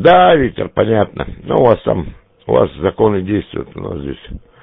Да, Виктор, понятно. Ну, у вас законы действуют, у нас здесь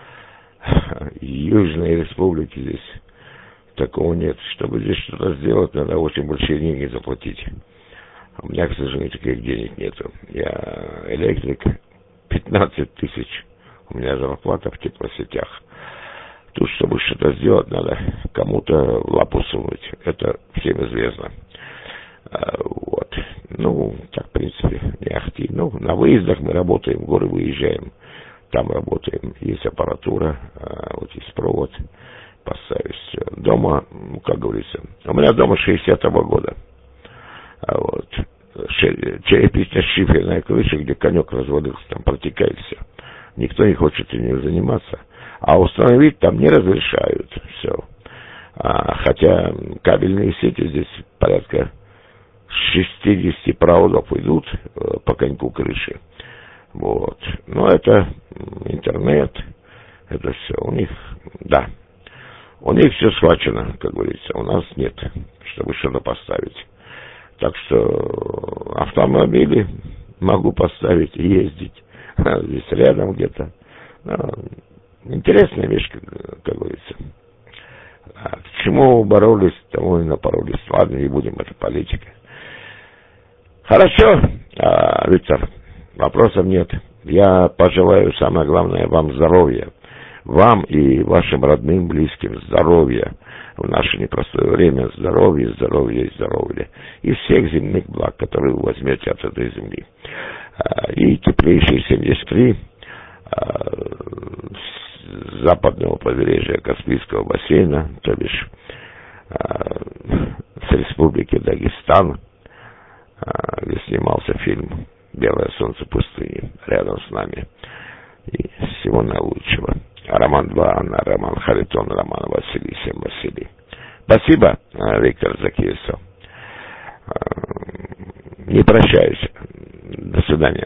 Южной Республики здесь такого нет. Чтобы здесь что-то сделать, надо очень большие деньги заплатить. У меня, к сожалению, таких денег нету. Я электрик, 15 тысяч. У меня зарплата в теплосетях. Тут, чтобы что-то сделать, надо кому-то лапу сунуть. Это всем известно. Вот. Ну, так, в принципе, не ахти. Ну, на выездах мы работаем, в горы выезжаем. Там работаем. Есть аппаратура, вот есть провод. Поставить все. Дома, ну, как говорится, у меня дома 60-го года. Вот. Черепично-шиферная крыша, где конек развалился, там протекает все. Никто не хочет этим заниматься. А установить там не разрешают. Все. Хотя кабельные сети здесь порядка 60 проводов идут по коньку крыши. Вот. Но это интернет, это все. У них, да. У них все схвачено, как говорится. У нас нет, чтобы что-то поставить. Так что автомобили могу поставить и ездить. Здесь рядом где-то. Интересная вещь, как говорится. К чему боролись, тому и напоролись. Ладно, не будем, это политика. Хорошо, Виктор, вопросов нет. Я пожелаю, самое главное, вам здоровья. Вам и вашим родным, близким здоровья в наше непростое время. Здоровья, здоровья и здоровья. И всех земных благ, которые вы возьмете от этой земли. И теплейшие 73 с западного побережья Каспийского бассейна, то бишь с республики Дагестан, где снимался фильм «Белое солнце пустыни», рядом с нами. И всего наилучшего. Роман 2, Анна, Роман Харитон, Роман Василий, всем Василий. Спасибо, Виктор Закиевцев. Не прощаюсь. До свидания.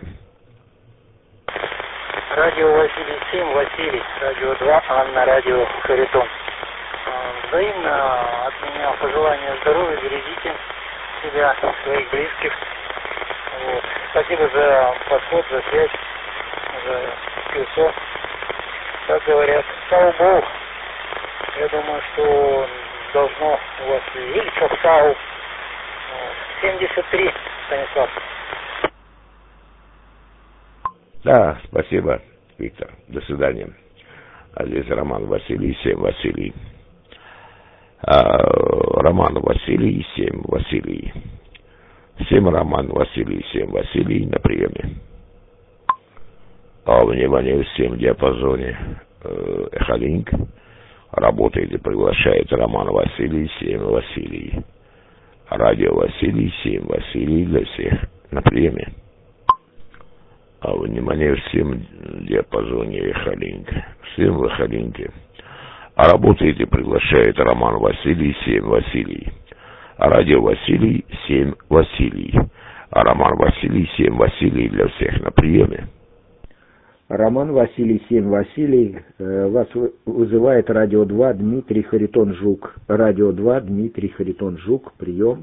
Радио Василий 7, Василий. Радио 2, Анна, радио Харитон. Взаимно от меня пожелания здоровья, берегите себя, своих близких. Вот. Спасибо за подход, за связь, за письмо. Как говорят, слава Богу. Я думаю, что должно у вас или САУ 73, Станислав. Да, спасибо, Виктор. До свидания. А здесь Роман Василий, 7 Василий. Роман Василий, 7 Василий. 7 Роман Василий, 7 Василий на приеме. Внимание, всем в диапазоне Эхолинк. Работает и приглашает Роман Василий, 7 Василий. Радио Василий, 7 Василий для всех на приеме. Внимание, всем в диапазоне Эхолинк. Всем в Эхолинке. Работает и приглашает Роман Василий, 7 Василий. Радио Василий, 7 Василий. Роман Василий, 7 Василий для всех на приеме. Роман Василий, 7 Василий. Вас вызывает Радио 2 Дмитрий Харитон Жук. Радио 2 Дмитрий Харитон Жук. Прием.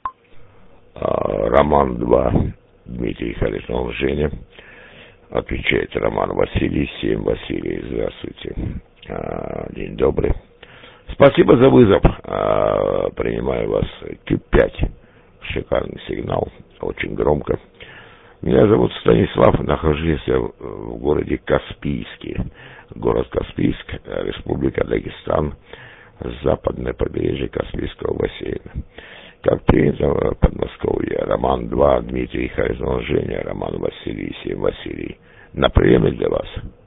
Роман 2 Дмитрий Харитон Женя. Отвечает Роман Василий, 7 Василий. Здравствуйте. День добрый. Спасибо за вызов. Принимаю вас. Q5. Шикарный сигнал. Очень громко. Меня зовут Станислав. Нахожусь я в городе Каспийске. Город Каспийск, Республика Дагестан. Западное побережье Каспийского бассейна. Как принято в Подмосковье. Роман 2 Дмитрий Харитон Женя. Роман Василий, 7 Василий. На приеме для вас.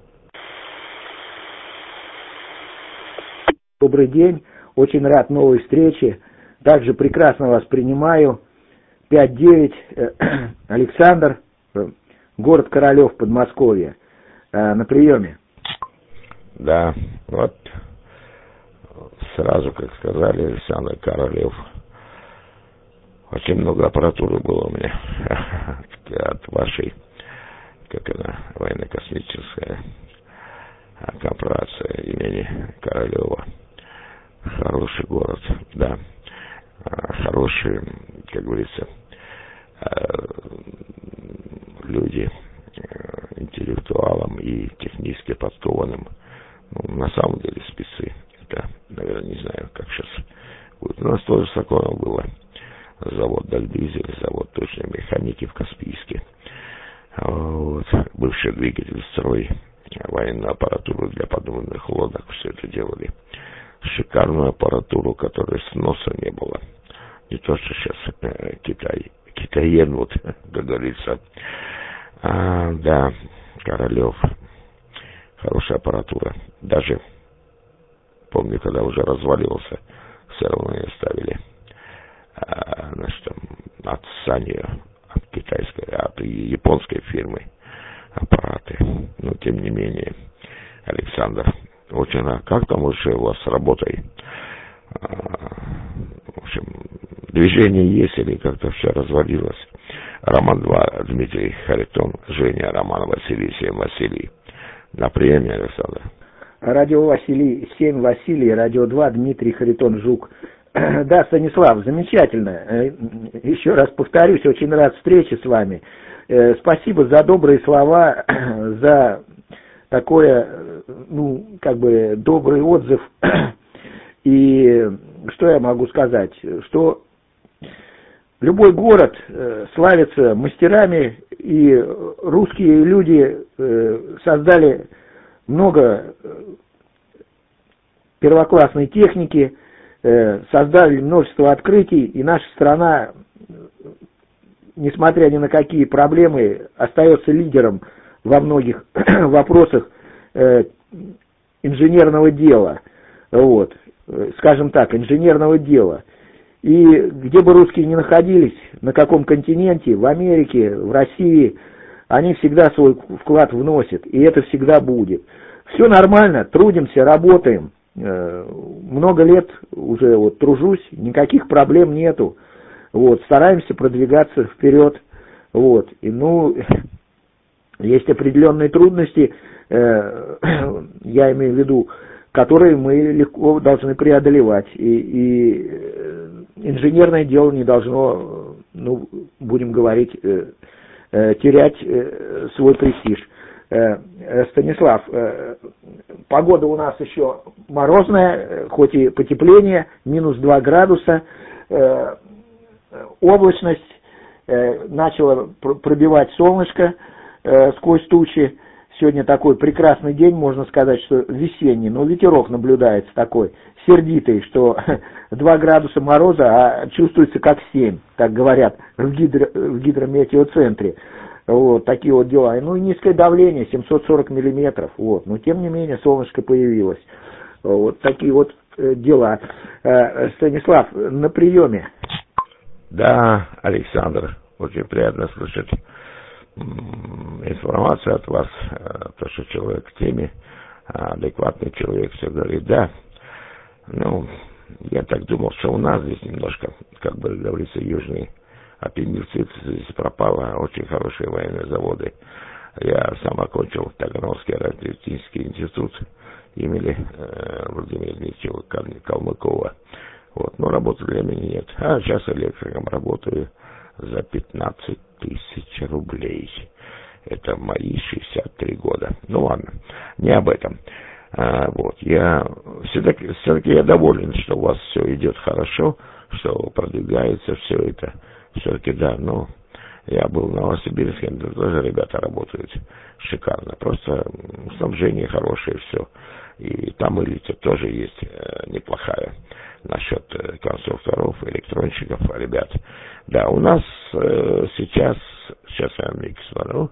Добрый день. Очень рад новой встрече. Также прекрасно вас принимаю. 5-9. Александр. Город Королев, Подмосковье. На приеме. Да, вот сразу, как сказали, Александр Королев. Очень много аппаратуры было у меня от вашей, как она, военно-космическая корпорация имени Королева. Хороший город, да. Хорошие, как говорится, люди интеллектуалам и технически подкованным. Ну, на самом деле спецы. Это, наверное, не знаю, как сейчас будет. У нас тоже с Соколом было. Завод Дальдвизель, завод точной механики в Каспийске. Вот. Бывший двигатель строй, военную аппаратуру для подводных лодок, все это делали. Шикарную аппаратуру, которой сноса не было. Не то, что сейчас китаен, вот, как говорится. Да, Королев. Хорошая аппаратура. Даже, помню, когда уже развалился, все равно ее ставили. Значит, там, от Sany, от китайской, от японской фирмы аппараты. Но, тем не менее, Александр, очень рад. Как там уже у вас с работой? В общем, движение есть или как-то все развалилось? Роман 2, Дмитрий Харитон, Женя, Роман, Василий, 7, Василий. На приеме, Александр. Радио Василий, 7, Василий, Радио 2, Дмитрий Харитон, Жук. Да, Станислав, замечательно. Еще раз повторюсь, очень рад встрече с вами. Спасибо за добрые слова, за такое, ну, как бы, добрый отзыв. И что я могу сказать? Что любой город славится мастерами, и русские люди создали много первоклассной техники, создали множество открытий, и наша страна, несмотря ни на какие проблемы, остается лидером во многих вопросах инженерного дела. Вот, скажем так, инженерного дела. И где бы русские ни находились, на каком континенте, в Америке, в России, они всегда свой вклад вносят, и это всегда будет. Все нормально, трудимся, работаем. Много лет уже вот тружусь, никаких проблем нету. Вот, стараемся продвигаться вперед. Вот, и, ну, есть определенные трудности, я имею в виду, которые мы легко должны преодолевать. И инженерное дело не должно, ну, будем говорить, терять свой престиж. Станислав, погода у нас еще морозная, хоть и потепление, минус 2 градуса, облачность, начало пробивать солнышко сквозь тучи. Сегодня такой прекрасный день, можно сказать, что весенний, но ветерок наблюдается такой, сердитый, что 2 градуса мороза, а чувствуется как 7, так говорят в гидрометеоцентре. Вот, такие вот дела. Ну и низкое давление, 740 миллиметров, вот, но тем не менее солнышко появилось. Вот такие вот дела. Станислав, на приеме. Да, Александр, очень приятно слышать информацию от вас, то, что человек в теме, адекватный человек все говорит. Да, ну, я так думал, что у нас здесь немножко, как бы говорится, южный аппендицит, здесь пропало, очень хорошие военные заводы. Я сам окончил Таганрогский аэротехнический институт имени Владимира Дмитриева Калмыкова. Вот, но работы для меня нет. А сейчас электриком работаю за 15 тысяч рублей. Это мои 63 года. Ну ладно, не об этом. Вот, я все-таки я доволен, что у вас все идет хорошо, что продвигается все это. Все-таки да, но я был в Новосибирске, там тоже ребята работают шикарно. Просто снабжение хорошее, все. И там элита тоже есть неплохая насчет конструкторов, электронщиков, ребят. Да, у нас сейчас я миг смотрю,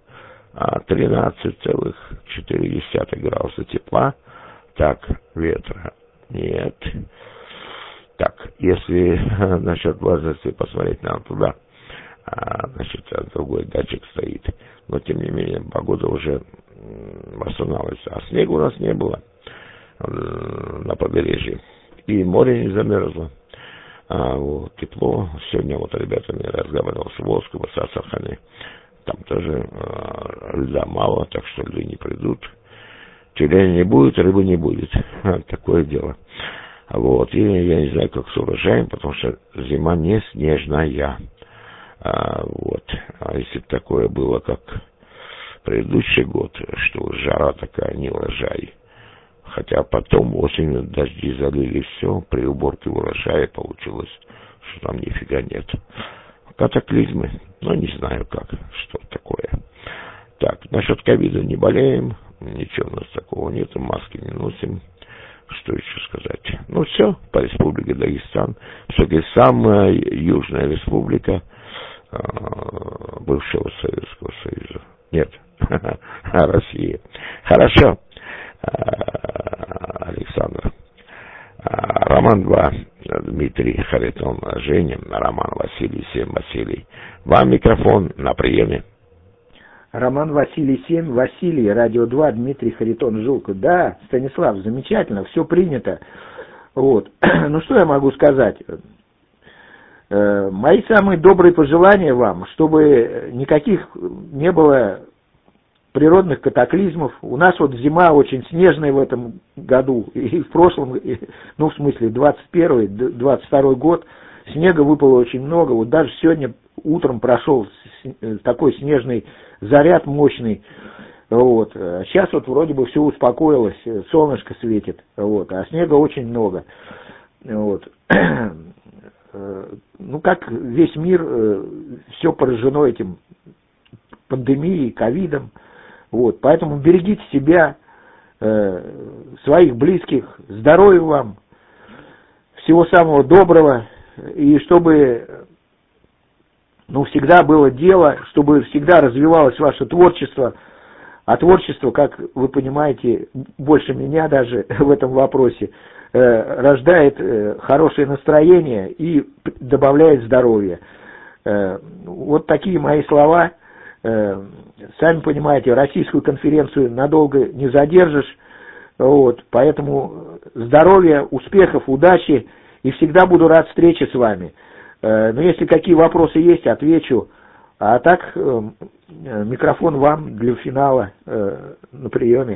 13,4 градуса тепла. Так, ветра нет. Так, если насчет влажности посмотреть нам туда, значит, другой датчик стоит. Но, тем не менее, погода уже восстанавливается. А снега у нас не было на побережье. И море не замерзло. Вот, тепло. Сегодня вот ребятами разговаривал с Волжского, с Астрахани. Там тоже льда мало, так что льды не придут. Тюлени не будет, рыбы не будет. Такое дело. Вот, и я не знаю, как с урожаем, потому что зима не снежная. Вот. А если бы такое было, как Предыдущий год, что жара такая, не урожай. Хотя потом осенью дожди залили все, при уборке урожая получилось, что там нифига нет. Катаклизмы, но не знаю как, что такое. Так, насчет ковида не болеем, ничего у нас такого нет, маски не носим. Что еще сказать? Ну все, по республике Дагестан. Все-таки самая южная республика бывшего Советского Союза. Нет, Россия. Хорошо, Александр. Роман 2, Дмитрий Харитон, Женя, Роман Василий 7, Василий. Вам микрофон на приеме. Роман Василий 7, Василий, Радио 2, Дмитрий Харитон, Жулка. Да, Станислав, замечательно, все принято. Вот. Ну что я могу сказать? Мои самые добрые пожелания вам, чтобы никаких не было природных катаклизмов. У нас вот зима очень снежная в этом году, и в прошлом, ну в смысле 21-22 год, снега выпало очень много. Вот даже сегодня утром прошел такой снежный заряд мощный. Вот. Сейчас вот вроде бы все успокоилось, солнышко светит, вот, а снега очень много. Вот. Ну, как весь мир, все поражено этим пандемией, ковидом. Вот. Поэтому берегите себя, своих близких, здоровья вам, всего самого доброго, и чтобы, ну, всегда было дело, чтобы всегда развивалось ваше творчество. А творчество, как вы понимаете, больше меня даже в этом вопросе, рождает хорошее настроение и добавляет здоровье. Вот такие мои слова. Сами понимаете, российскую конференцию надолго не задержишь. Вот, поэтому здоровья, успехов, удачи. И всегда буду рад встрече с вами. Но если какие вопросы есть, отвечу. А так, микрофон вам для финала на приеме.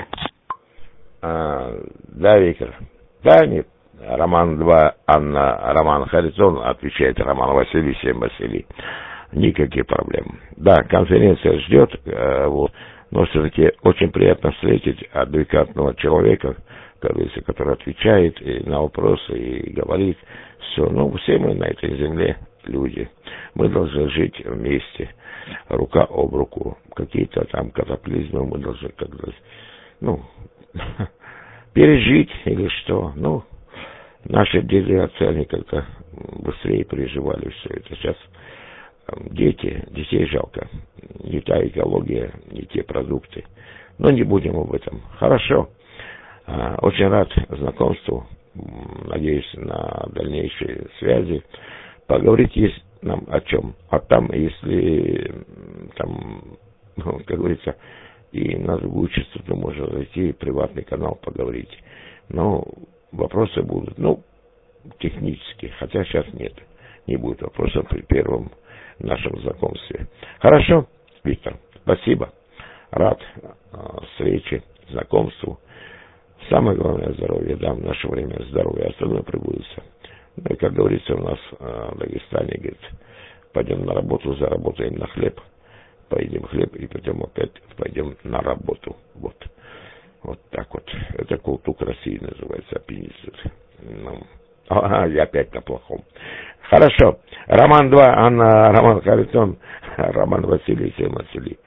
Да, Виктор. Да, нет. Роман 2, Анна, Роман Харитон, отвечает Роман Василий, 7 Василий. Никаких проблем. Да, конференция ждет, вот, но все-таки очень приятно встретить адекватного человека, который отвечает и на вопросы и говорит все. Ну, все мы на этой земле люди. Мы должны жить вместе, рука об руку. Какие-то там катаклизмы мы должны как-то, ну, пережить или что. Ну, наши деды и отцы, они как-то быстрее переживали все это. Сейчас детей жалко. Не та экология, не те продукты. Но не будем об этом. Хорошо. Очень рад знакомству. Надеюсь на дальнейшие связи. Поговорить есть нам о чем. А там, если там, ну, как говорится, и на другую частоту можно зайти, приватный канал поговорить. Но вопросы будут, ну, технические. Хотя сейчас нет. Не будет вопросов при первом нашем знакомстве. Хорошо, Виктор, спасибо. Рад встрече, знакомству. Самое главное здоровье, да, в наше время здоровье, остальное прибудется. Ну и, как говорится, у нас в Дагестане, говорит, пойдем на работу, заработаем на хлеб, поедим хлеб и потом опять пойдем на работу. Вот. Вот так вот. Это культура России называется, опинистит. Ну, я опять на плохом. Хорошо. Роман 2, Анна, Роман Харитон, Роман Василий, 7 Василий.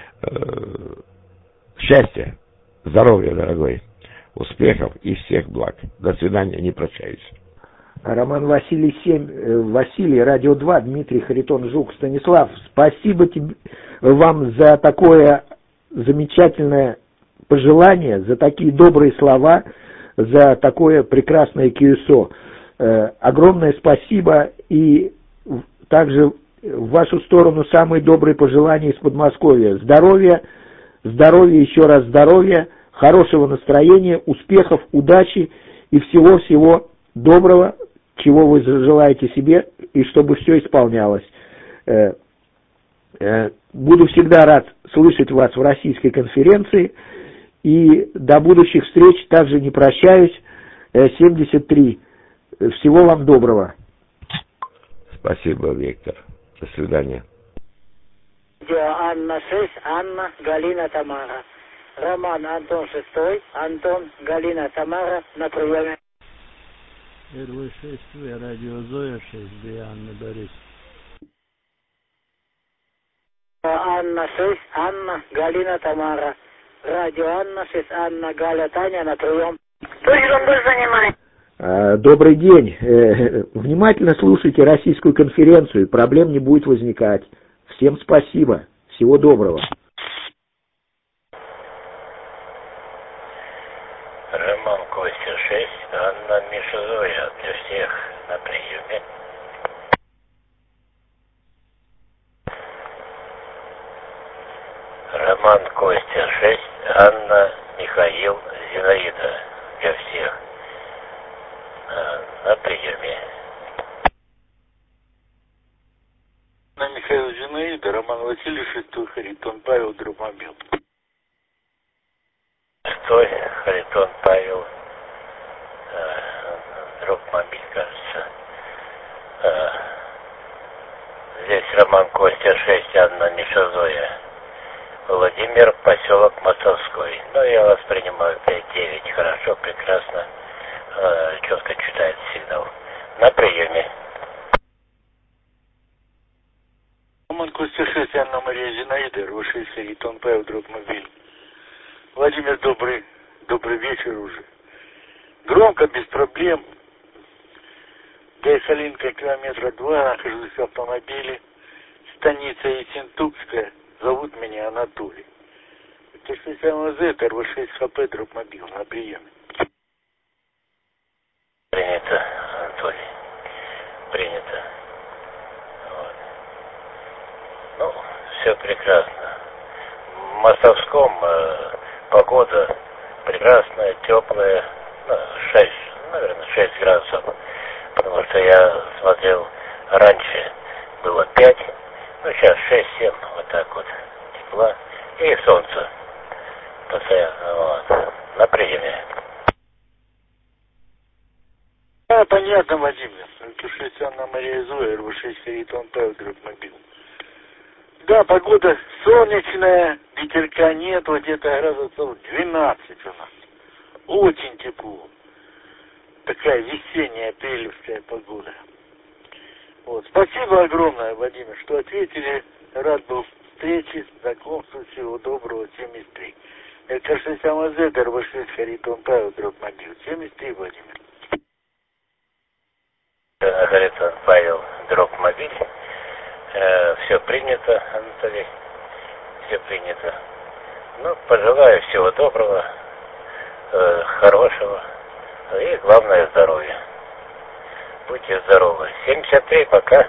Счастья, здоровья, дорогой, успехов и всех благ. До свидания, не прощаюсь. Роман Василий 7, Василий, Радио 2, Дмитрий Харитон, Жук. Станислав, спасибо тебе, вам за такое замечательное пожелание, за такие добрые слова, за такое прекрасное QSO. Огромное спасибо, и также в вашу сторону самые добрые пожелания из Подмосковья. Здоровья, здоровья, еще раз здоровья, хорошего настроения, успехов, удачи и всего-всего доброго, чего вы желаете себе, и чтобы все исполнялось. Буду всегда рад слышать вас в российской конференции, и до будущих встреч также не прощаюсь. 73. Всего вам доброго. Спасибо, Виктор. До свидания. Анна 6, Анна, Галина, Тамара. Роман, Антон 6, Антон, Галина, Тамара на приеме. РВ-6В, радио Зоя 6, Анна, Борис. Анна 6, Анна, Галина, Тамара. Радио Анна 6, Анна, Галя, Таня на прием. Кто ерундой занимает? Добрый день. Внимательно слушайте российскую конференцию, проблем не будет возникать. Всем спасибо. Всего доброго. Роман Костя 6, Анна Миша Зоя для всех на приеме. Роман Костя 6, Анна Михаил Зинаида для всех на приеме. Анна Михаил Зинаида, Роман Василий 6, Харитон Павел, Дробмобил. 6, Харитон Павел, Дробмобиль, кажется. Здесь Роман Костя 6, Анна Миша Зоя. Владимир, поселок Мостовской. Ну, я вас принимаю 5-9. Хорошо, прекрасно. Четко читает сигнал. На приеме. Роман Костя 6, Анна Мария Зинаида, РВ-6, Харитон Павел, Дробмобиль. Владимир, добрый вечер уже. Громко, без проблем. Гайсалинка, километра 2, нахожусь в автомобиле. Станица Ессентукская. Зовут меня Анатолий. ТС-МЗ, РВ-6, ХП, Дробмобил, на приеме. Принято, Анатолий. Принято. Вот. Ну, все прекрасно. В Мостовском погода прекрасная, теплая. 6, наверное, 6 градусов. Потому что я смотрел, раньше было 5. Ну, сейчас 6-7, вот так вот, тепла. И солнце постоянно, вот, на приеме. Да, понятно, Владимир. РК-6, Анна Мария Зоя, РВ-6, Харитон Павел, Дробмобил. Да, погода солнечная, ветерка нет, вот где-то градусов 12 у нас. Очень тепло. Такая весенняя, апрелевская погода. Вот. Спасибо огромное, Владимир, что ответили. Рад был встрече, знакомству, всего доброго, 73. РК-6 АМЗ, РВ-6, Харитон Павел, Дробмобил. 73, Владимир. Харитон Павел, Дробмобиль. Все принято, Анатолий. Все принято. Ну, пожелаю всего доброго, хорошего и, главное, здоровья. Будьте здоровы. 73, пока.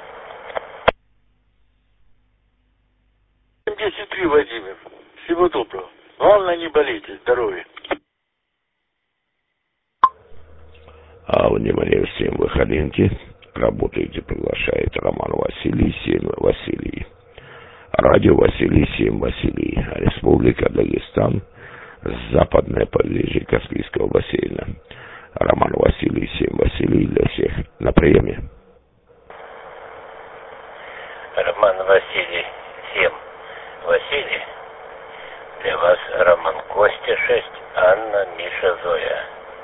73, Владимир. Всего доброго. Главное, не болейте. Здоровья. Внимание всем выходинки. Работаете, приглашает Роман Василий, 7 Василий. Радио Василий, 7 Василий. Республика Дагестан. Западное побережье Каспийского бассейна. Роман Василий, 7 Василий для всех. На приеме. Роман Василий, 7 Василий. Для вас Роман Костя 6, Анна Миша Зоя.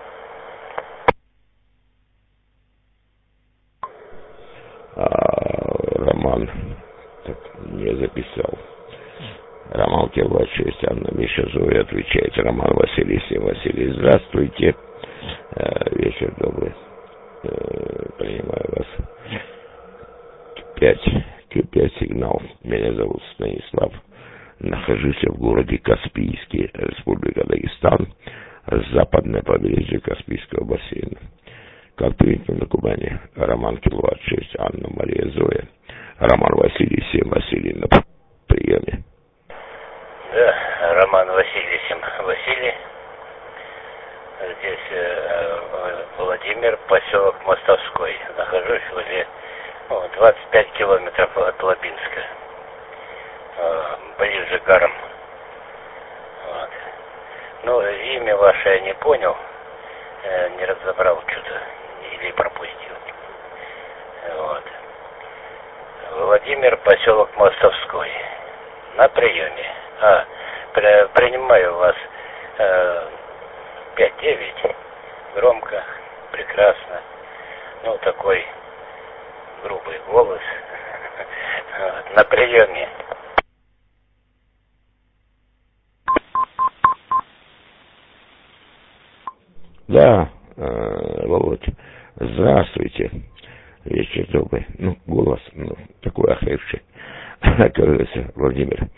Роман так, не записал. Роман Кирват 6, Анна Миша Зоя отвечает. Роман Василий, 7 Василий. Здравствуйте. Вечер добрый. Принимаю вас. Q5 сигнал. Меня зовут Станислав. Нахожусь в городе Каспийский, Республика Дагестан, западное побережье Каспийского бассейна. Как принято на Кубани, Роман Килват 6, Анна Мария Зоя, Роман Василий 7 Василий на приеме. Да, Роман Василий 7 Василий. Здесь Владимир, поселок Мостовской. Нахожусь возле 25 километров от Лабинска. Ближе к горам. Вот. Ну, имя ваше я не понял. Не разобрал что-то. Или пропустил. Вот. Владимир, поселок Мостовской. На приеме. Принимаю вас 5-9. Громко, прекрасно. Ну, такой грубый голос. На приеме. Да, Володь, здравствуйте. Вечер добрый. Ну, голос, такой охрипший, оказывается, Владимир.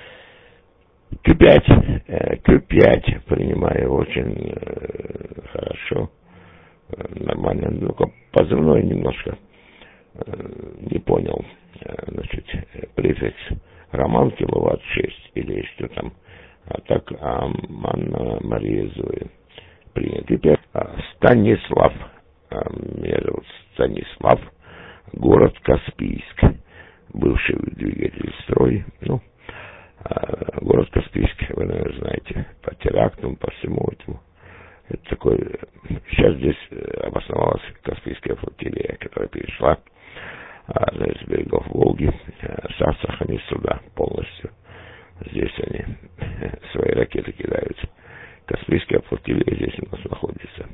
Q5 принимаю очень хорошо, нормально. Ну-ка, позывной немножко не понял, значит, префикс Роман киловатт 6 или что там, а так Анна Мария Зоя. Принят. Теперь Станислав. Меня зовут Станислав. Город Каспийск. Бывший двигатель строй. Ну, город Каспийск, вы, наверное, знаете, по терактам, по всему этому. Это такой... Сейчас здесь обосновалась Каспийская флотилия, которая перешла с берегов Волги с Астрахани сюда полностью. Здесь они свои ракеты кидают. Каспийская флотилия здесь у нас находится.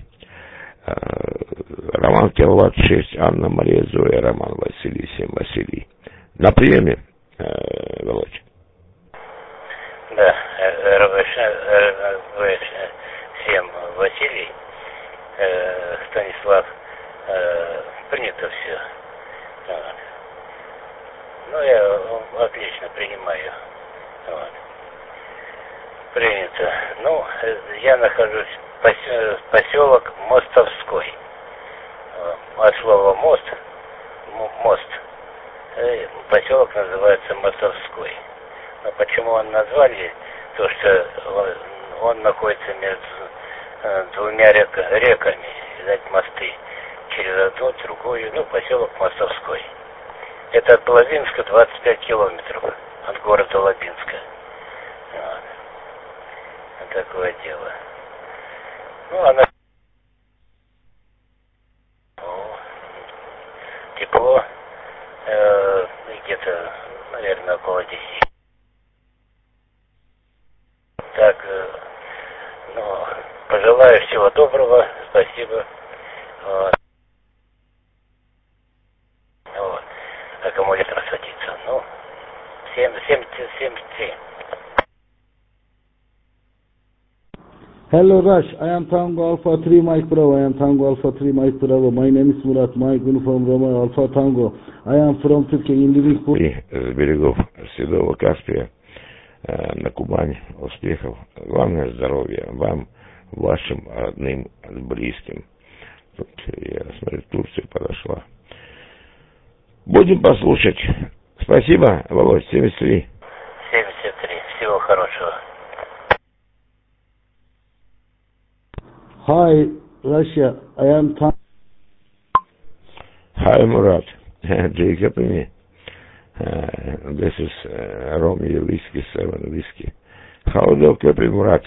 Роман киловатт 6, Анна Мария Зоя, Роман Василий 7 Василий. На приеме, Володь. Да, всем Василий, Станислав, принято все. Ну, я отлично принимаю. Вот. Принято. Ну, я нахожусь в поселок Мостовской. От слова мост, поселок называется Мостовской. Но почему он назвали? То, что он находится между двумя реками, видать, мосты через одну, другую, ну, поселок Мостовской. Это от Лабинска 25 километров, от города Лабинска. Вот. Такое дело. Ну, она... тепло, где-то, наверное, около 10. Так, ну, пожелаю всего доброго, спасибо. Вот. Вот. Аккумулятор садится. Ну, 7-3. Hello Rush, I am Tango Alpha 3 Mike Bravo, I am Tango Alpha 3 Mike Bravo, my name is Murat, Mike Uniform Romeo Alpha Tango, I am from Turkey in Liverpool. С берегов Седого Каспия на Кубань, успехов, главное здоровья вам, вашим родным, близким. Тут, я смотрю, Турция подошла. Будем послушать. Спасибо, Володь, 73. 73, всего хорошего. Hi Russia, I am Tango. Hi Murat, do you copy me? This is Romeo Whiskey 7 Whiskey. How do you copy, Murat?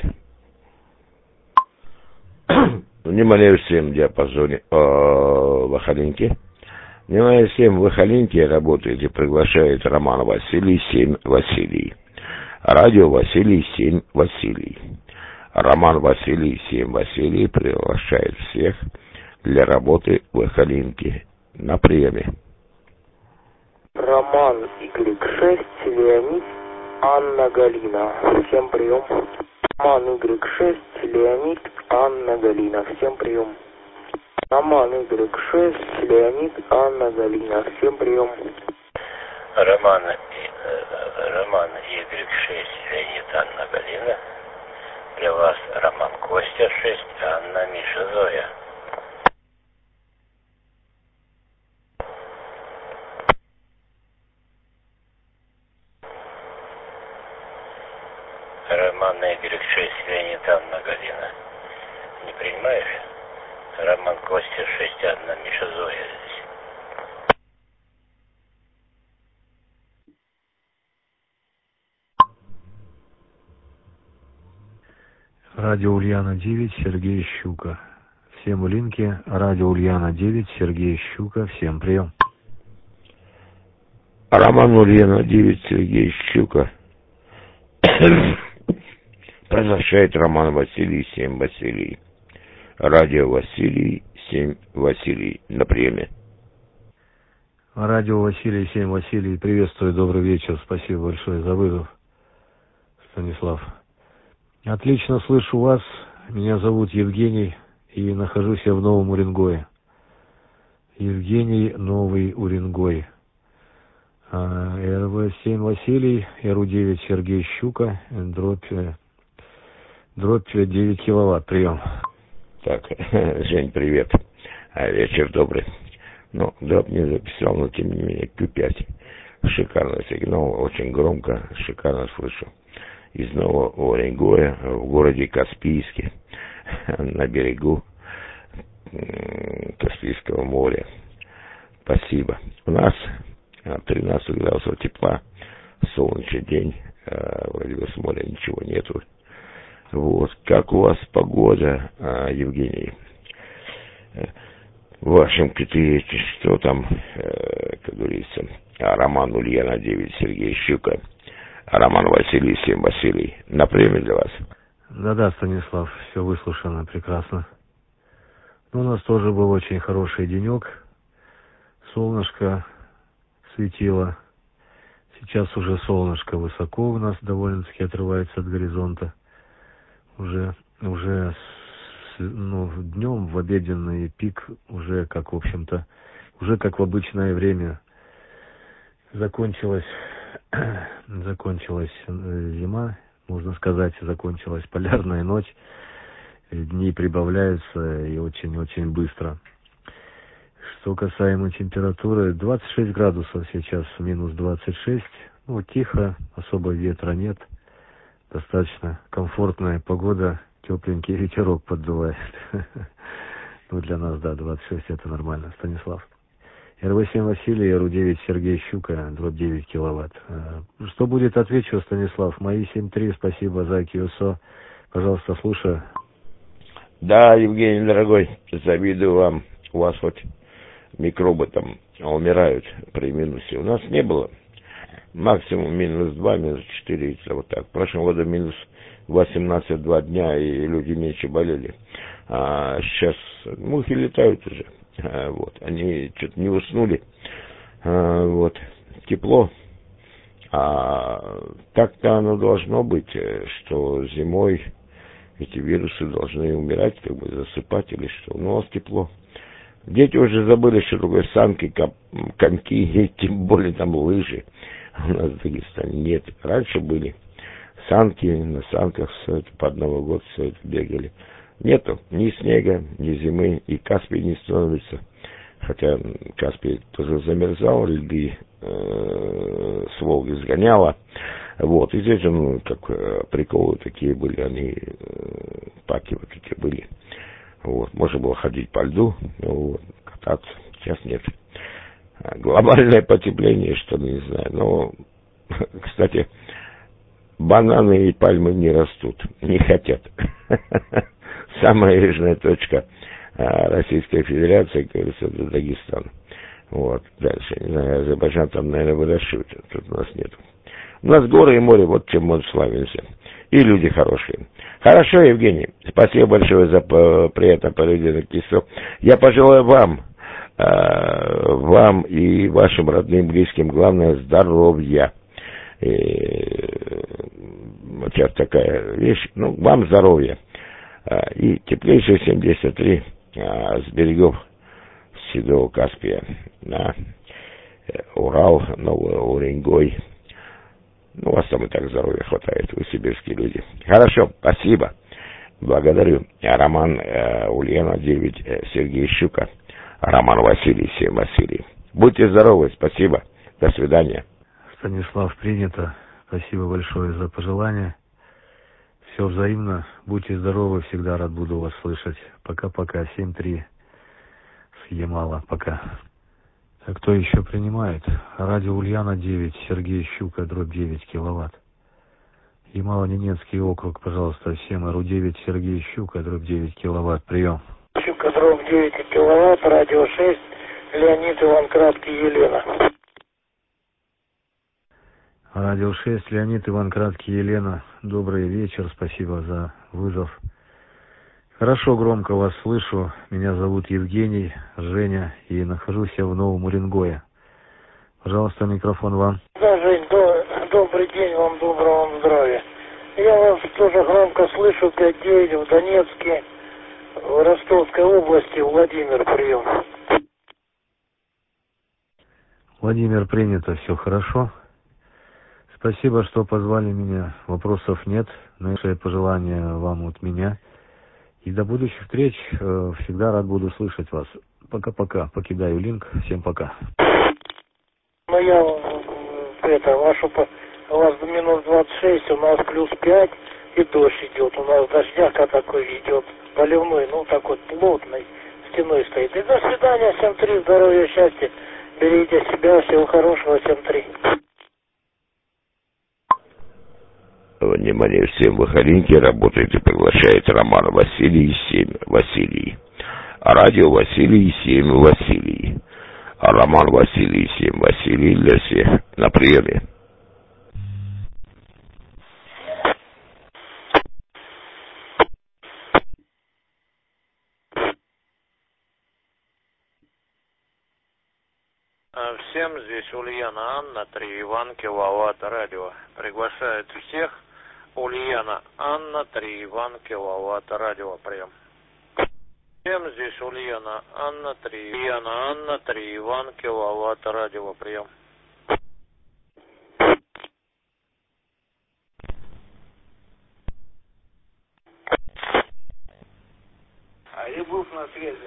Внимание всем в диапазоне Вахалинки. Внимание всем в Вахалинке работает и приглашает Роман Василий 7 Василий. Радио Василий 7 Василий. Роман Василий 7 Василий приглашает всех для работы в Вахалинке на приеме. Роман Y6, Леонид, Анна Галина. Всем прием. Роман Y6, Леонид, Анна Галина. Всем прием. Роман Y6, Леонид, Анна Галина. Всем прием. Роман Y6, Леонид, Анна Галина. Для вас Роман Костя 6, Анна Миша Зоя. Роман Y6, Леонид, Анна Галина. Не принимаешь? Роман Костя 6, Анна Миша Зоя здесь. Радио Ульяна 9, Сергей Щука. Всем в линке. Радио Ульяна 9, Сергей Щука. Всем прием. Роман Ульяна 9, Сергей Щука. Продолжает Роман Василий, 7 Василий. Радио Василий, 7 Василий. На приеме. Радио Василий, 7 Василий. Приветствую, добрый вечер. Спасибо большое за вызов, Станислав. Отлично слышу вас. Меня зовут Евгений, и нахожусь я в Новом Уренгое. Евгений, Новый Уренгой. РВ-7 Василий, РУ-9 Сергей Щука, дробь 9 киловатт. Прием. Так, Жень, привет. Вечер добрый. Ну, дробь не записал, но тем не менее Q5. Шикарный сигнал, очень громко, шикарно слышу. Из Нового Уренгоя, в городе Каспийске, на берегу Каспийского моря. Спасибо. У нас 13 градусов тепла, солнечный день, вроде бы с моря ничего нету. Вот. Как у вас погода, Евгений? В вашем КТ, что там, как говорится, Роман Ульяна 9 Сергей Щука, Роман Василий 7 Василий. На приеме для вас. Да-да, Станислав, все выслушано прекрасно. Ну, у нас тоже был очень хороший денек. Солнышко светило. Сейчас уже солнышко высоко у нас довольно-таки отрывается от горизонта. Уже днем в обеденный пик уже как, в общем-то, уже как в обычное время закончилась зима, можно сказать, закончилась полярная ночь. Дни прибавляются и очень-очень быстро. Что касаемо температуры, 26 градусов сейчас, минус 26. Ну, тихо, особо ветра нет. Достаточно комфортная погода, тепленький ветерок поддувает. Ну, для нас, да, 26 это нормально. Станислав. РВ-7 Василий, РУ-9 Сергей Щука, дробь 9 киловатт. Что будет, отвечу, Станислав. Мои 7-3, спасибо за QSO. Пожалуйста, слушаю. Да, Евгений, дорогой, завидую вам. У вас хоть микробы там умирают при минусе. У нас не было. Максимум минус 2, минус 4, вот так. В прошлом году минус 18 2 дня, и люди меньше болели. А сейчас мухи летают уже. Вот. Они что-то не уснули. Вот. Тепло. Так-то оно должно быть, что зимой эти вирусы должны умирать, как бы засыпать или что. Но у нас тепло. Дети уже забыли, что такое санки, коньки, и тем более там лыжи. У нас в Дагестане нет. Раньше были санки, на санках все это, под Новый год все это бегали. Нету ни снега, ни зимы, и Каспий не становится. Хотя Каспий тоже замерзал, льды с Волги сгоняло. Вот, и здесь же, как приколы такие были, они, паки вот эти были. Вот, можно было ходить по льду, вот, кататься. Сейчас нет. Глобальное потепление, что ли, не знаю. Но, кстати, бананы и пальмы не растут, не хотят. Самая южная точка Российской Федерации, как говорится, это Дагестан. Вот, дальше, не знаю, Азербайджан там, наверное, выращивают, тут у нас нет. У нас горы и море, вот чем мы славимся. И люди хорошие. Хорошо, Евгений, спасибо большое за приятное проведение КИСО. Я пожелаю вам и вашим родным, близким, главное, здоровья. Сейчас такая вещь, ну, вам здоровья. И теплейшие 73 с берегов Седого Каспия на Урал, Новый Уренгой. Ну, у вас там и так здоровья хватает, вы сибирские люди. Хорошо, спасибо. Благодарю. Роман Ульяна 9 Сергей Щука. Роман Василий 7 Василий. Будьте здоровы, спасибо. До свидания. Станислав, принято. Спасибо большое за пожелания. Все взаимно. Будьте здоровы, всегда рад буду вас слышать. Пока-пока. 7-3 с Ямала. Пока. А кто еще принимает? Радио Ульяна 9, Сергей Щука, дробь 9 киловатт. Ямало-Ненецкий округ, пожалуйста, всем РУ-9, Сергей Щука, дробь 9 киловатт. Прием. Щука, дробь 9 киловатт, радио 6, Леонид, Иван Краткий, Елена. Радио 6, Леонид, Иван Краткий, Елена. Добрый вечер, спасибо за вызов. Хорошо, громко вас слышу. Меня зовут Евгений, Женя, и нахожусь я в Новом Уренгое. Пожалуйста, микрофон вам. Да, Жень, добрый день вам, доброго вам здравия. Я вас тоже громко слышу, 5-9 в Донецке, в Ростовской области, Владимир, прием. Владимир, принято, все хорошо. Спасибо, что позвали меня. Вопросов нет. Наилучшие пожелания вам от меня. И до будущих встреч. Всегда рад буду слышать вас. Пока-пока. Покидаю линк. Всем пока. Ну, я у вас минус 26, у нас плюс 5 и дождь идет. У нас дождяка такой идет, поливной, ну такой плотный, стеной стоит. И до свидания, 7-3, здоровья, счастья. Берегите себя, всего хорошего, 7-3. Внимание всем в Ахалинке, работает и приглашает Роман Василий 7 Василий. Радио Василий 7 Василий. Роман Василий 7 Василий для всех на приеме. Всем здесь Ульяна Анна, 3 Иван Киловатт радио. Приглашает всех Ульяна Анна, 3 Иван Киловатт радио, прием. Всем здесь Ульяна Анна, 3 Иван Киловатт радио, прием. Айбус на связи.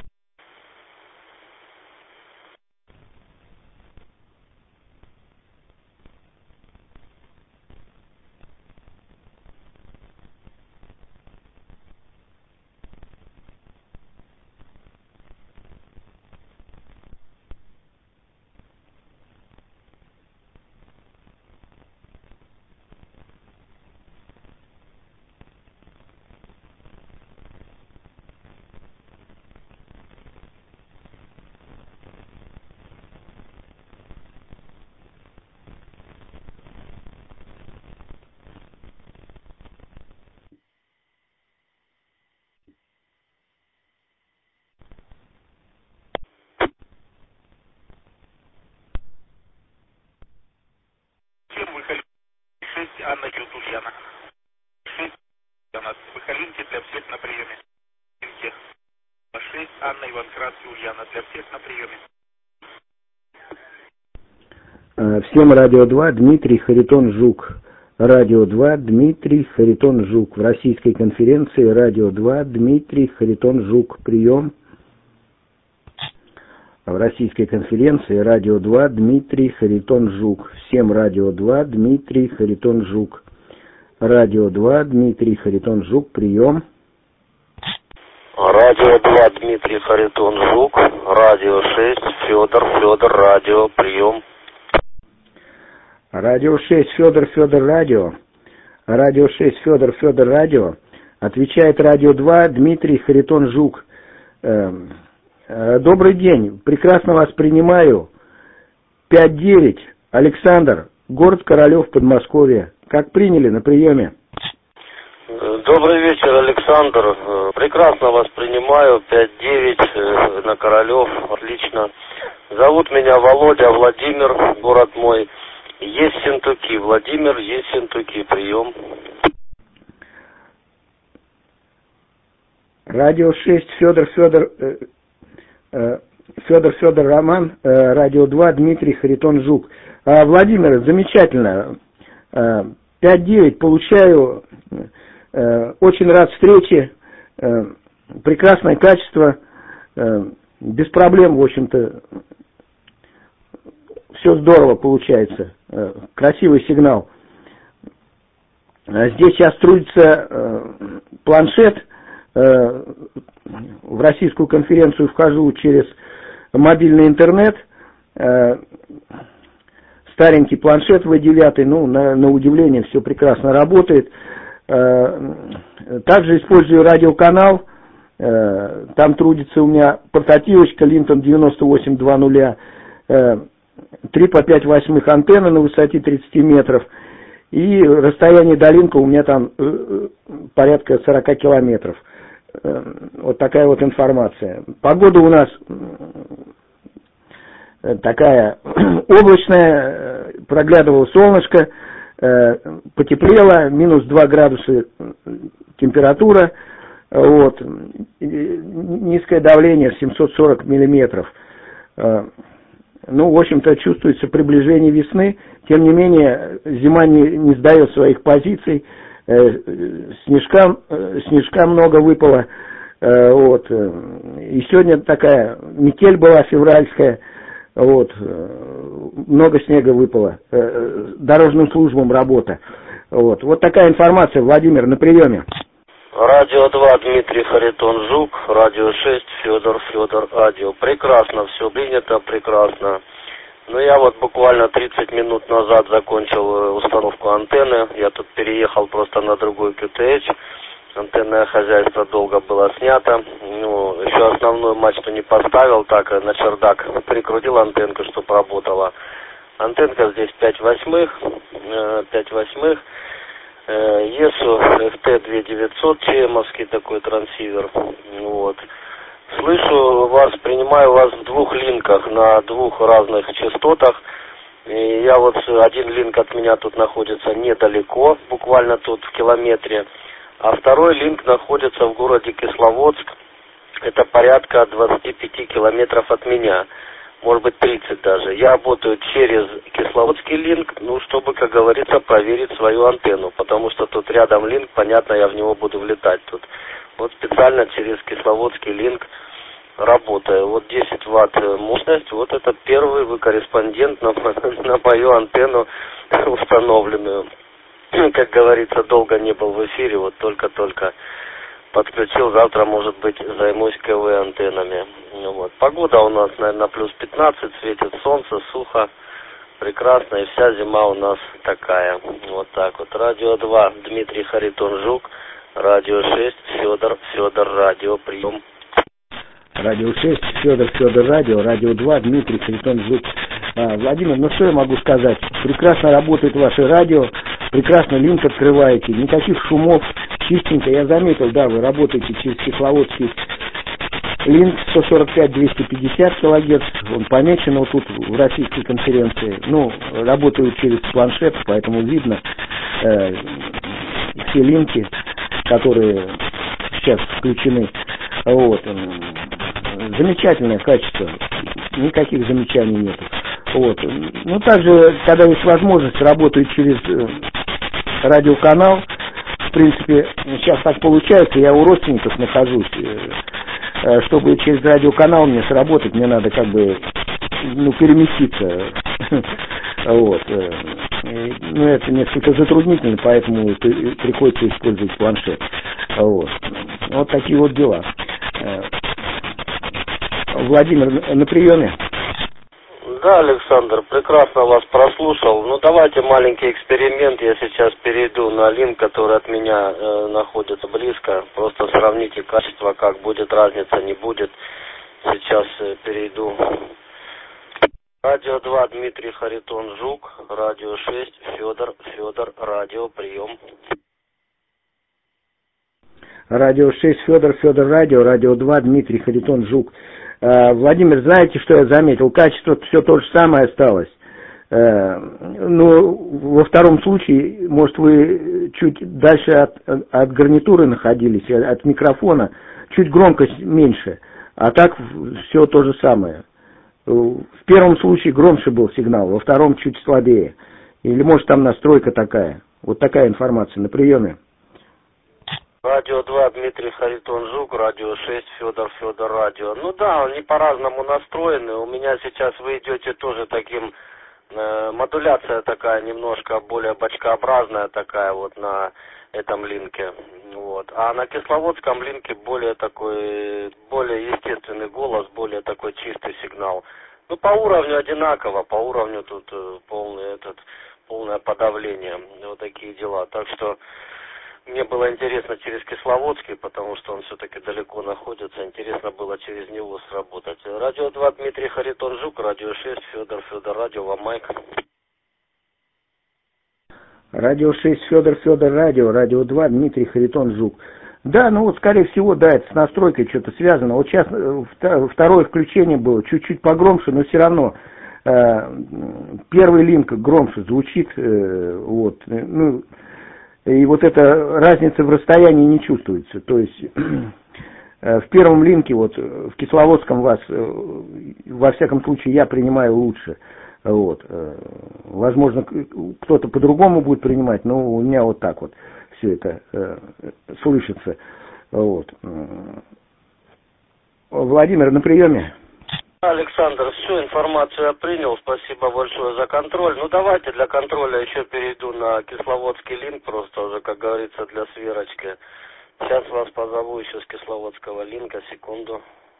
Анна Гюд Ульяна. 6 Ульяна. Выхолинки для всех на приеме. 6 Анна Иван Краткий Ульяна. Для всех на приеме. Всем радио 2, Дмитрий Харитон Жук. Радио 2, Дмитрий Харитон Жук. В российской конференции радио 2, Дмитрий Харитон Жук. Прием. В российской конференции радио 2, Дмитрий Харитон Жук. Всем радио 2, Дмитрий Харитон Жук. Радио 2, Дмитрий Харитон Жук. Прием. Радио 2, Дмитрий Харитон Жук. Радио 6, Федор, радио, прием. Радио 6, Федор, радио. Радио 6, Федор, радио. Отвечает радио 2, Дмитрий Харитон Жук. Добрый день, прекрасно вас принимаю. 5-9, Александр, город Королев, Подмосковье. Как приняли на приеме? Добрый вечер, Александр. Прекрасно вас принимаю. 5-9 на Королев, отлично. Зовут меня Володя, Владимир, город мой. Ессентуки, Владимир, Ессентуки, прием. Радио 6, Федор, Роман, радио 2, Дмитрий Харитон Жук. Владимир, замечательно. 5-9, получаю. Очень рад встрече. Прекрасное качество. Без проблем, в общем-то. Все здорово получается. Красивый сигнал. Здесь сейчас трудится планшет. В российскую конференцию вхожу через мобильный интернет. Старенький планшет V9, ну, на удивление, все прекрасно работает. Также использую радиоканал. Там трудится у меня портативочка Linton 9820. 3 по 5 восьмых антенны на высоте 30 метров. И расстояние до линка у меня там порядка 40 километров. Вот такая вот информация. Погода у нас такая облачная, проглядывало солнышко, потеплело, минус 2 градуса температура, вот, низкое давление 740 миллиметров. Ну, в общем-то, чувствуется приближение весны, тем не менее, зима не сдает своих позиций, снежка много выпало, вот, и сегодня такая метель была февральская, вот, много снега выпало, дорожным службам работа, вот такая информация, Владимир, на приеме. Радио 2, Дмитрий Харитон Жук, радио 6, Федор Радио. Прекрасно, все принято, прекрасно. Ну, я вот буквально 30 минут назад закончил установку антенны. Я тут переехал просто на другой QTH. Антенное хозяйство долго было снято. Ну, еще основную мачту не поставил, так на чердак прикрутил антенку, чтобы работала. Антенка здесь 5 восьмых. ЕСУ FT2900, ЧМовский такой трансивер. Вот. Слышу вас, принимаю вас в 2 линках на 2 разных частотах. И я вот, один линк от меня тут находится недалеко, буквально тут в километре. А второй линк находится в городе Кисловодск. Это порядка 25 километров от меня. Может быть 30 даже. Я работаю через Кисловодский линк, ну, чтобы, как говорится, проверить свою антенну. Потому что тут рядом линк, понятно, я в него буду влетать тут. Вот специально через Кисловодский линк работаю. Вот 10 ватт мощность. Вот это первый вы корреспондент на мою антенну установленную. Как говорится, долго не был в эфире, вот только-только подключил. Завтра, может быть, займусь КВ антеннами. Вот. Погода у нас, наверное, плюс 15, светит солнце, сухо, прекрасно, и вся зима у нас такая. Вот так вот. Радио 2, Дмитрий Харитон Жук, радио 6, Федор Радио, прием. Радио 6, Федор Радио, радио 2, Дмитрий Харитон Жук. Владимир, ну что я могу сказать? Прекрасно работает ваше радио, прекрасно линк открываете, никаких шумов, чистенько. Я заметил, да, вы работаете через Кисловодский линк 145-250 килогерц, он помечен вот тут в российской конференции. Ну, работаю через планшет, поэтому видно все линки, которые сейчас включены. Вот. Замечательное качество, никаких замечаний нет. Вот. Ну, также, когда есть возможность, работаю через радиоканал. В принципе, сейчас так получается, я у родственников нахожусь. Чтобы через радиоканал мне сработать, мне надо как бы, ну, переместиться. Вот. Ну, это несколько затруднительно, поэтому приходится использовать планшет. Вот такие вот дела. Владимир, на приеме. Да, Александр, прекрасно вас прослушал. Ну, давайте маленький эксперимент. Я сейчас перейду на линк, который от меня находится близко. Просто сравните качество, как будет разница, не будет. Сейчас перейду. Радио 2, Дмитрий Харитон Жук. Радио 6, Федор Радио, прием. Радио 6, Федор Радио, радио 2, Дмитрий Харитон Жук. Владимир, знаете, что я заметил? Качество все то же самое осталось. Ну, во втором случае, может, вы чуть дальше от гарнитуры находились, от микрофона, чуть громкость меньше, а так все то же самое. В первом случае громче был сигнал, во втором чуть слабее. Или, может, там настройка такая. Вот такая информация на приеме. Радио 2, Дмитрий Харитон Жук, радио 6, Федор Радио. Ну да, они по-разному настроены. У меня сейчас вы идете тоже таким, модуляция такая немножко более бочкообразная такая вот на этом линке. Вот. А на Кисловодском линке более естественный голос, более такой чистый сигнал. Ну, по уровню одинаково, по уровню тут полное подавление. Вот такие дела. Так что Мне было интересно через Кисловодский, потому что он все-таки далеко находится. Интересно было через него сработать. Радио 2, Дмитрий Харитон Жук, радио 6, Федор радио, вам майк. Радио 6, Федор радио 2, Дмитрий Харитон Жук. Да, ну вот, скорее всего, да, это с настройкой что-то связано. Вот сейчас второе включение было чуть-чуть погромше, но все равно первый линк громче звучит, вот, ну, и вот эта разница в расстоянии не чувствуется. То есть в первом линке, вот, в Кисловодском вас, во всяком случае, я принимаю лучше. Вот. Возможно, кто-то по-другому будет принимать, но у меня вот так вот все это слышится. Вот. Владимир, на приеме. Александр, всю информацию я принял, спасибо большое за контроль. Ну давайте для контроля еще перейду на Кисловодский линк, просто уже, как говорится, для сверочки. Сейчас вас позову еще с Кисловодского линка, секунду.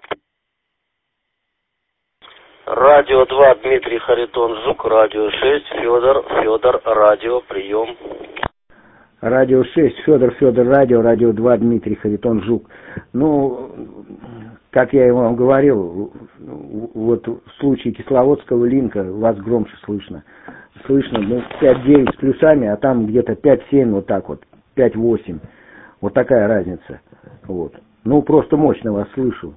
Радио 2, Дмитрий Харитон Жук, радио 6, Федор, радио, прием. Радио 6, Федор, радио 2, Дмитрий Харитон Жук. Ну, как я вам говорил, вот в случае Кисловодского линка вас громче слышно. Слышно, ну, 5-9 с плюсами, а там где-то 5-7, вот так вот, 5-8. Вот такая разница. Вот. Ну, просто мощно вас слышу.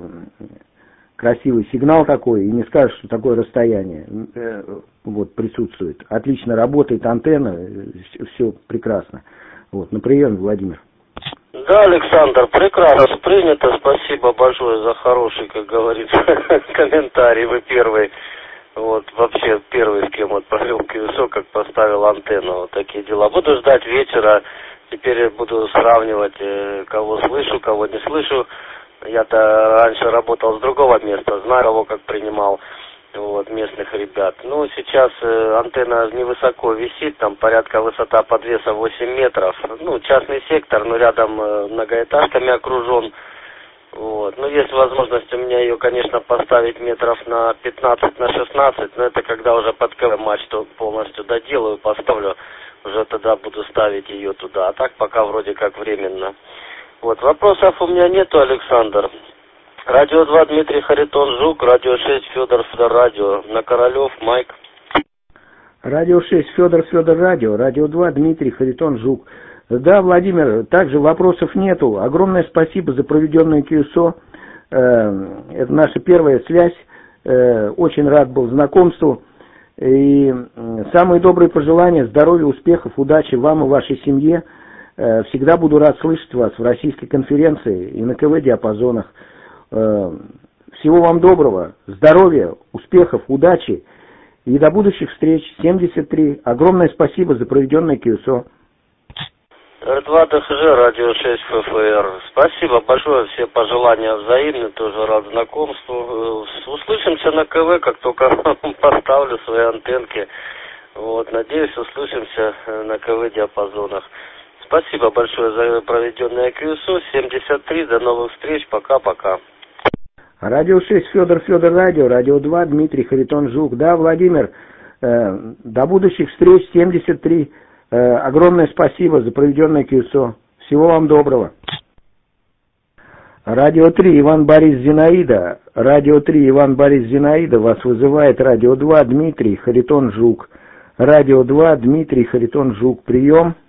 Красивый сигнал такой, и не скажешь, что такое расстояние вот присутствует. Отлично работает антенна, все прекрасно. Вот, на приеме, Владимир. Да, Александр, прекрасно принято. Спасибо большое за хороший, как говорится, комментарий. Вы первый, вот вообще первый, с кем вот провел КСО, как поставил антенну. Вот такие дела. Буду ждать вечера. Теперь буду сравнивать, кого слышу, кого не слышу. Я-то раньше работал с другого места, знаю, кого как принимал, вот, местных ребят. Ну, сейчас антенна невысоко висит, там порядка высота подвеса 8 метров. Ну, частный сектор, но рядом многоэтажками окружен. Вот. Ну, есть возможность у меня ее, конечно, поставить метров на 15, на 16, но это когда уже под КВ-мачту полностью доделаю, поставлю, уже тогда буду ставить ее туда. А так пока вроде как временно. Вот, вопросов у меня нету, Александр. Радио 2, Дмитрий Харитон Жук, радио 6, Федор радио. На Королев, майк. Радио 6, Федор радио 2, Дмитрий Харитон Жук. Да, Владимир, также вопросов нету. Огромное спасибо за проведенное КСО. Это наша первая связь. Очень рад был знакомству. И самые добрые пожелания, здоровья, успехов, удачи вам и вашей семье. Всегда буду рад слышать вас в российской конференции и на КВ-диапазонах. Всего вам доброго, здоровья, успехов, удачи и до будущих встреч. 73. Огромное спасибо за проведенное КСО. Р2 ДХЖ, радио 6 ФФР. Спасибо большое, все пожелания взаимны, тоже рад знакомству. Услышимся на КВ, как только поставлю свои антенки. Вот, надеюсь, услышимся на КВ-диапазонах. Спасибо большое за проведенное КСО. 73. До новых встреч. Пока-пока. Радио 6, Федор радио 2, Дмитрий Харитон Жук. Да, Владимир, до будущих встреч. 73. Огромное спасибо за проведенное КСО. Всего вам доброго. Радио 3, Иван Борис Зинаида. Радио 3, Иван Борис Зинаида. Вас вызывает радио 2, Дмитрий Харитон Жук. Радио 2, Дмитрий Харитон Жук. Прием.